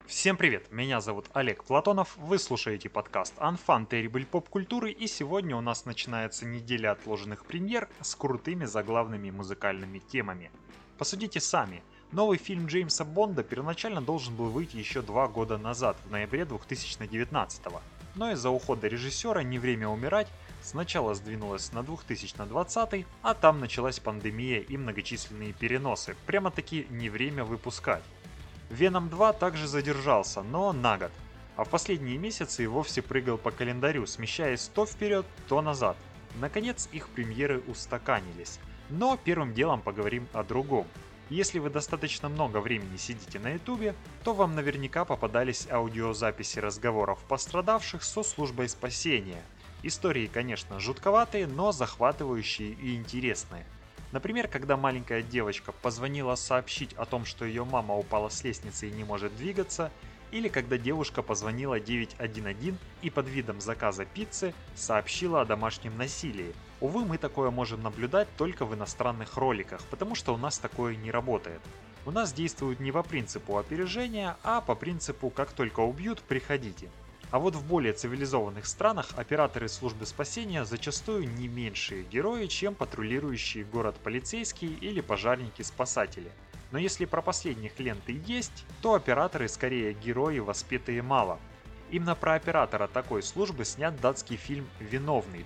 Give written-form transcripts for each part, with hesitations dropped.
Всем привет, меня зовут Олег Платонов, вы слушаете подкаст Unfun Terrible Pop культуры, и сегодня у нас начинается неделя отложенных премьер с крутыми заглавными музыкальными темами. Посудите сами, новый фильм Джеймса Бонда первоначально должен был выйти еще 2 года назад, в ноябре 2019, но из-за ухода режиссера «Не время умирать» сначала сдвинулось на 2020, а там началась пандемия и многочисленные переносы, прямо-таки не время выпускать. Веном 2 также задержался, но на год. А в последние месяцы и вовсе прыгал по календарю, смещаясь то вперед, то назад. Наконец их премьеры устаканились. Но первым делом поговорим о другом. Если вы достаточно много времени сидите на ютубе, то вам наверняка попадались аудиозаписи разговоров пострадавших со службой спасения. Истории, конечно, жутковатые, но захватывающие и интересные. Например, когда маленькая девочка позвонила сообщить о том, что ее мама упала с лестницы и не может двигаться, или когда девушка позвонила 911 и под видом заказа пиццы сообщила о домашнем насилии. Увы, мы такое можем наблюдать только в иностранных роликах, потому что у нас такое не работает. У нас действуют не по принципу опережения, а по принципу «как только убьют, приходите». А вот в более цивилизованных странах операторы службы спасения зачастую не меньшие герои, чем патрулирующие город полицейские или пожарники-спасатели. Но если про последних ленты есть, то операторы скорее герои, воспетые мало. Именно про оператора такой службы снят датский фильм «Виновный»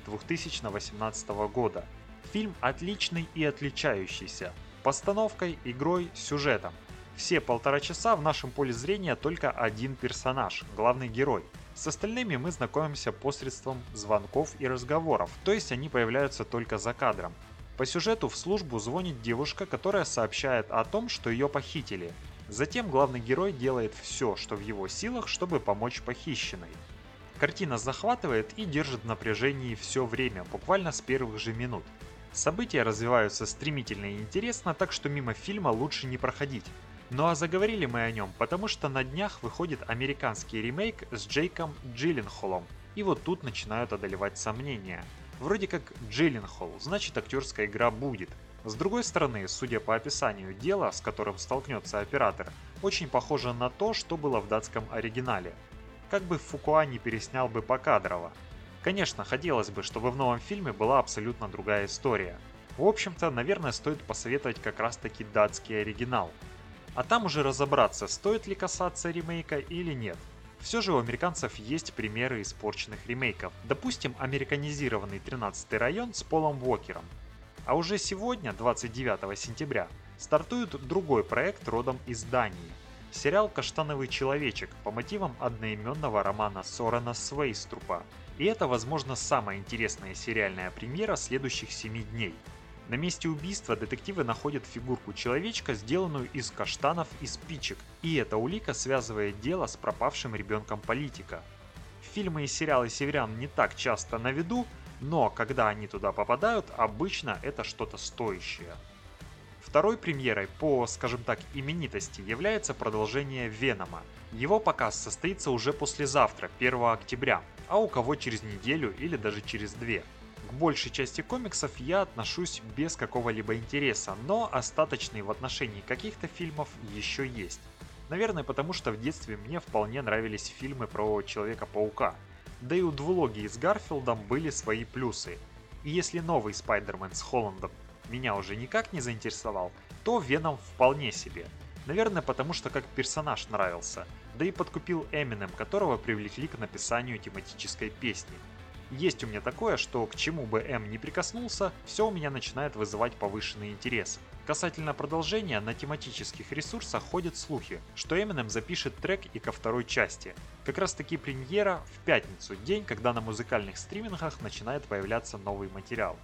2018 года. Фильм отличный и отличающийся. Постановкой, игрой, сюжетом. Все 1,5 часа в нашем поле зрения только один персонаж, главный герой. С остальными мы знакомимся посредством звонков и разговоров, то есть они появляются только за кадром. По сюжету в службу звонит девушка, которая сообщает о том, что ее похитили. Затем главный герой делает все, что в его силах, чтобы помочь похищенной. Картина захватывает и держит в напряжении все время, буквально с первых же минут. События развиваются стремительно и интересно, так что мимо фильма лучше не проходить. Ну а заговорили мы о нем, потому что на днях выходит американский ремейк с Джейком Джилленхолом. И вот тут начинают одолевать сомнения. Вроде как Джилленхол, значит актерская игра будет. С другой стороны, судя по описанию дела, с которым столкнется оператор, очень похоже на то, что было в датском оригинале. Как бы Фукуа не переснял бы покадрово. Конечно, хотелось бы, чтобы в новом фильме была абсолютно другая история. В общем-то, наверное, стоит посоветовать как раз таки датский оригинал. А там уже разобраться, стоит ли касаться ремейка или нет. Все же у американцев есть примеры испорченных ремейков. Допустим, американизированный 13-й район с Полом Уокером. А уже сегодня, 29 сентября, стартует другой проект родом из Дании. Сериал «Каштановый человечек» по мотивам одноименного романа Сорена Свейструпа. И это, возможно, самая интересная сериальная премьера следующих 7 дней. На месте убийства детективы находят фигурку человечка, сделанную из каштанов и спичек, и эта улика связывает дело с пропавшим ребенком политика. Фильмы и сериалы северян не так часто на виду, но когда они туда попадают, обычно это что-то стоящее. Второй премьерой по, скажем так, именитости является продолжение Венома. Его показ состоится уже послезавтра, 1 октября, а у кого через неделю или даже через 2. К большей части комиксов я отношусь без какого-либо интереса, но остаточный в отношении каких-то фильмов еще есть. Наверное, потому что в детстве мне вполне нравились фильмы про Человека-паука. Да и у двулогии с Гарфилдом были свои плюсы. И если новый Спайдермен с Холландом меня уже никак не заинтересовал, то Веном вполне себе. Наверное, потому что как персонаж нравился, да и подкупил Эминем, которого привлекли к написанию тематической песни. Есть у меня такое, что к чему бы М не прикоснулся, все у меня начинает вызывать повышенный интерес. Касательно продолжения, на тематических ресурсах ходят слухи, что Eminem запишет трек и ко второй части. Как раз таки премьера в пятницу, день, когда на музыкальных стримингах начинает появляться новый материал.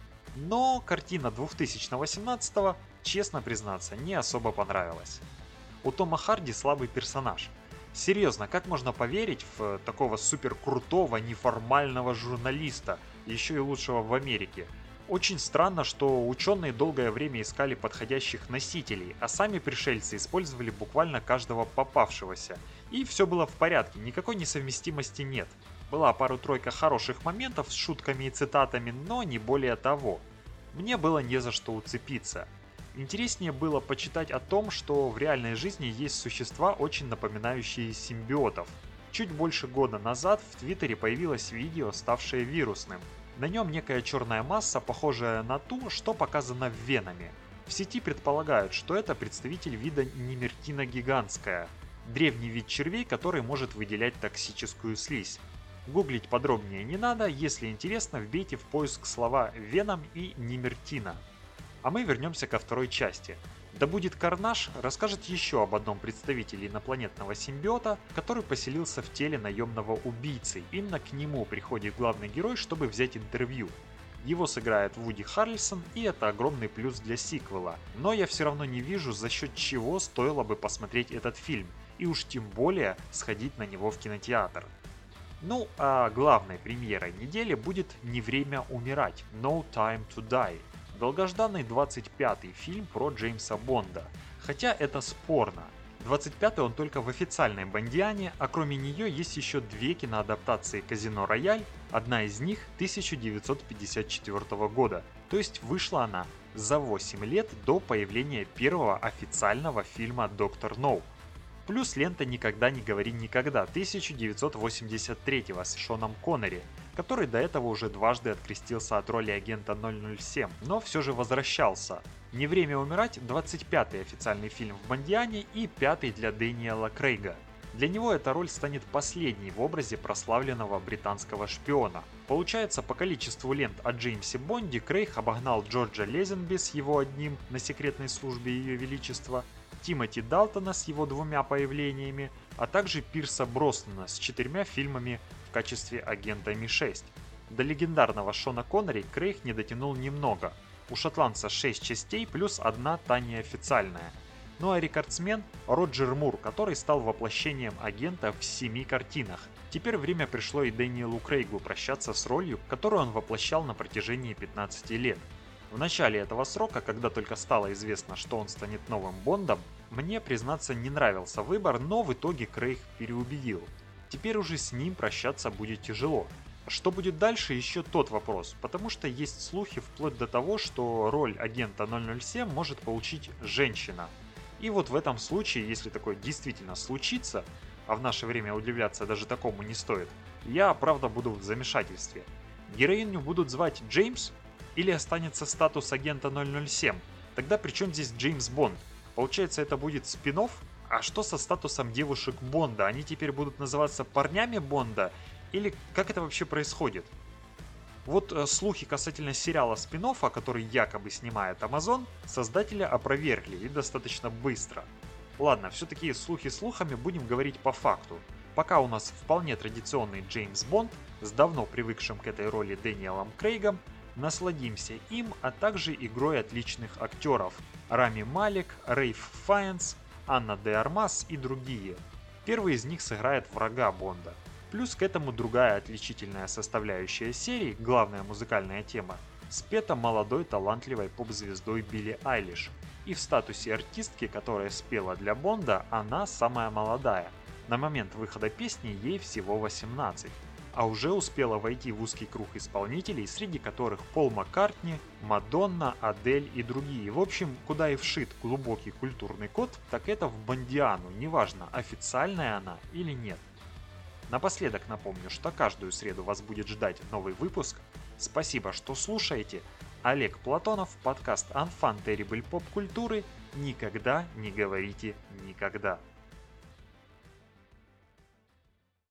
Но картина 2018-го, честно признаться, не особо понравилась. У Тома Харди слабый персонаж. Серьезно, как можно поверить в такого супер крутого неформального журналиста, еще и лучшего в Америке? Очень странно, что ученые долгое время искали подходящих носителей, а сами пришельцы использовали буквально каждого попавшегося. И все было в порядке, никакой несовместимости нет. Была пару-тройка хороших моментов с шутками и цитатами, но не более того. Мне было не за что уцепиться. Интереснее было почитать о том, что в реальной жизни есть существа, очень напоминающие симбиотов. Чуть больше года назад в Твиттере появилось видео, ставшее вирусным. На нем некая черная масса, похожая на ту, что показано в Веноме. В сети предполагают, что это представитель вида Немертина гигантская, древний вид червей, который может выделять токсическую слизь. Гуглить подробнее не надо, если интересно, вбейте в поиск слова «Веном» и «Немертина». А мы вернемся ко второй части. Да будет Карнаж расскажет еще об одном представителе инопланетного симбиота, который поселился в теле наемного убийцы. Именно к нему приходит главный герой, чтобы взять интервью. Его сыграет Вуди Харрельсон, и это огромный плюс для сиквела. Но я все равно не вижу, за счет чего стоило бы посмотреть этот фильм, и уж тем более сходить на него в кинотеатр. Ну а главной премьерой недели будет «Не время умирать» No Time to Die. Долгожданный 25-й фильм про Джеймса Бонда. Хотя это спорно. 25-й он только в официальной Бондиане, а кроме нее есть еще две киноадаптации «Казино Рояль», одна из них 1954 года, то есть вышла она за 8 лет до появления первого официального фильма «Доктор Ноу». Плюс лента «Никогда не говори никогда» 1983 с Шоном Коннери, который до этого уже дважды открестился от роли агента 007, но все же возвращался. «Не время умирать» 25-й официальный фильм в Бондиане и 5-й для Дэниела Крейга. Для него эта роль станет последней в образе прославленного британского шпиона. Получается, по количеству лент о Джеймсе Бонде Крейг обогнал Джорджа Лезенби с его одним на секретной службе Ее Величества, Тимоти Далтона с его 2 появлениями, а также Пирса Броснана с 4 фильмами в качестве агента Ми-6. До легендарного Шона Коннери Крейг не дотянул немного. У шотландца 6 частей плюс 1 та неофициальная. Ну а рекордсмен Роджер Мур, который стал воплощением агента в 7 картинах. Теперь время пришло и Дэниелу Крейгу прощаться с ролью, которую он воплощал на протяжении 15 лет. В начале этого срока, когда только стало известно, что он станет новым Бондом, мне, признаться, не нравился выбор, но в итоге Крейг переубедил. Теперь уже с ним прощаться будет тяжело. Что будет дальше, еще тот вопрос, потому что есть слухи вплоть до того, что роль агента 007 может получить женщина. И вот в этом случае, если такое действительно случится, а в наше время удивляться даже такому не стоит, я правда буду в замешательстве. Героиню будут звать Джеймс? Или останется статус агента 007? Тогда при чем здесь Джеймс Бонд? Получается, это будет спин-офф? А что со статусом девушек Бонда? Они теперь будут называться парнями Бонда? Или как это вообще происходит? Вот слухи касательно сериала спин-оффа, который якобы снимает Amazon, создатели опровергли и достаточно быстро. Ладно, все-таки слухи слухами, будем говорить по факту. Пока у нас вполне традиционный Джеймс Бонд с давно привыкшим к этой роли Дэниелом Крейгом. Насладимся им, а также игрой отличных актеров Рами Малек, Рейф Файнс, Анна де Армас и другие. Первый из них сыграет врага Бонда. Плюс к этому другая отличительная составляющая серии, главная музыкальная тема, спета молодой талантливой поп-звездой Билли Айлиш. И в статусе артистки, которая спела для Бонда, она самая молодая. На момент выхода песни ей всего 18. А уже успела войти в узкий круг исполнителей, среди которых Пол Маккартни, Мадонна, Адель и другие. В общем, куда и вшит глубокий культурный код, так это в Бондиану, неважно, официальная она или нет. Напоследок напомню, что каждую среду вас будет ждать новый выпуск. Спасибо, что слушаете. Олег Платонов, подкаст Unfun Terrible Pop культуры. Никогда не говорите никогда.